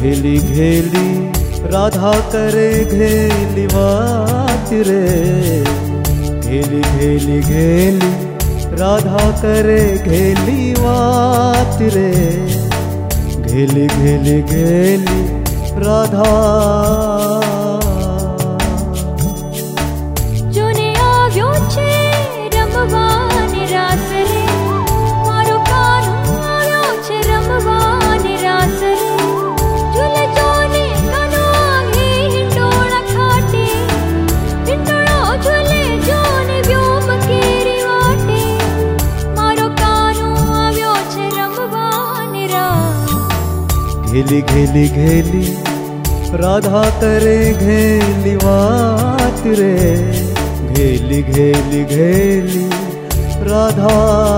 घेली घेली राधा करे घेली वात रे, घेली घेली घेली राधा करे घेली वात रे, घेली घेली घेली राधा। जोने आव्यो छे रमवाने रास रे, मारो कानो आव्यो छे रमवाने रास रे, झूले जोने कानो आगे हिंडोळा खाटे, हिंडोळो झूले जोने व्योम केरी वाटे, मारो कानो आव्यो छे रमवाने रास। घेली घेली घेली राधा करे घेली वात रे, घेली घेली घेली राधा।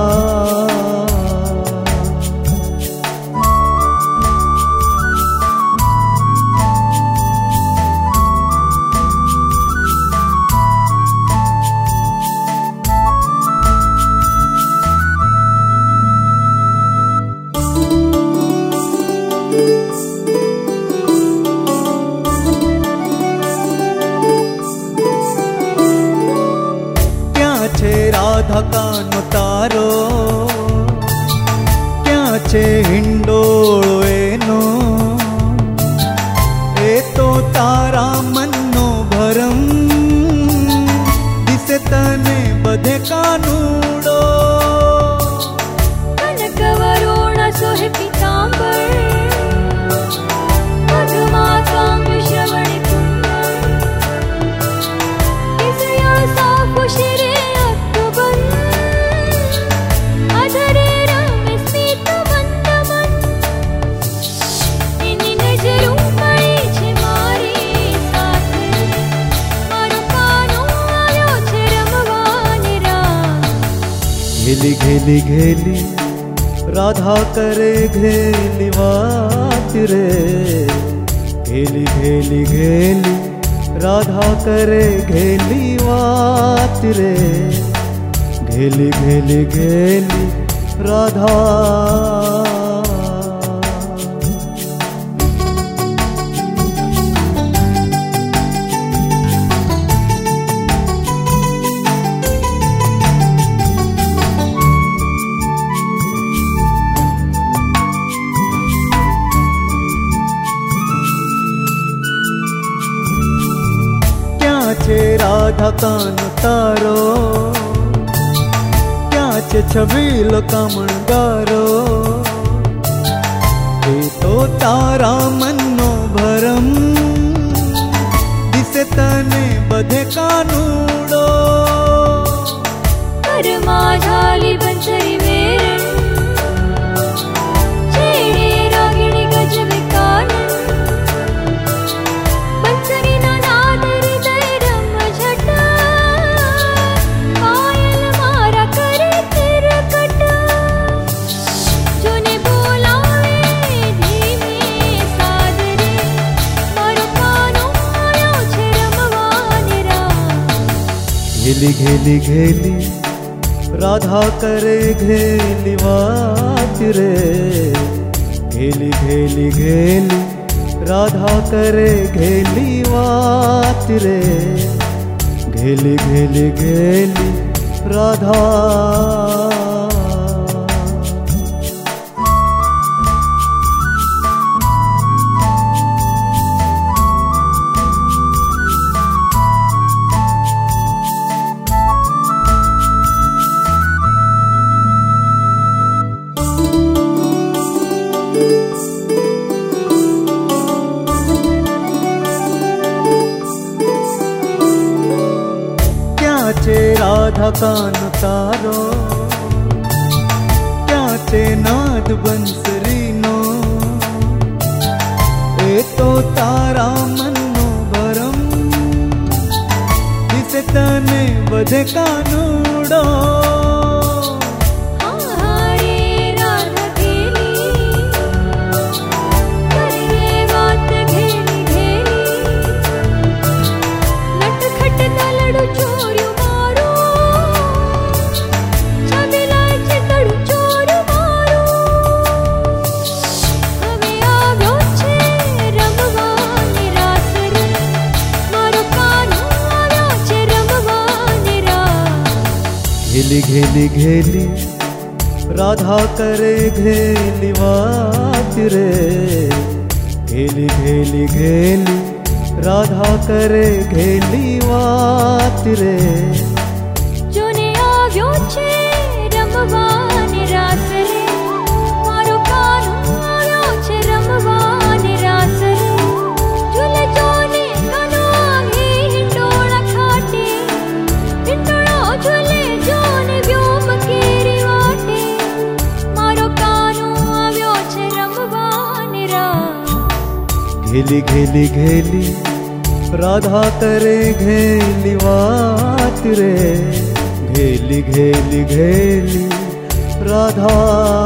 राधा कानो तारो क्या छे हिंडोळो एनो, ए तो तारा मननो भरम, दिसे तने बधे कानूडो। कनकवरोण सोहे पीतांबर, मधुमा काव्य श्रवण कुंबर, इसया सा खुशी रे घेली घेली घेली राधा करे घेली वात रे, घेली घेली घेली राधा करे घेली वात रे, घेली घेली घेली राधा। छे राधा कानो तारो क्या छे छबीलो कामणगारो, ए तो तारा मननो भरम, दिसे तने बधे कानूडो। परमा झाली बंसरी वेरण, छेड़े रागिणी गजबे कानन, बंसरी ना नाद हृदय रम झटा, पायल मारा करे तिरकटा, जोने बोलावे धीमे सादरे, मारो कानो आयो छे रमवाने रास। घेली घेली घेली राधा करे घेली वात रे, घेली घेली घेली राधा करे घेली वात रे, घेली घेली घेली राधा। छे राधा कानो तारो क्या छे नाद बंसरी नो, ए तो तारा मननो भरम, दिसे तने बधे कानूडो। घेली घेली घेली राधा करे घेली वात रे। घेली घेली घेली राधा करे घेली वात रे। જોને આવ્યો છે રમવાની રાસ રે, મારો કાનો આવ્યો છે રમવાની રાસ રે। ઝૂલે જોને કાનો આંગે હિંડોળા ખાટે, હિંડોળો ઝૂલે જોને વ્યોમ કેરી વાટે, મારો કાનો આવ્યો છે રમવાની રાસ। घेली घेली घेली राधा करे घेली वात रे। घेली घेली घेली राधा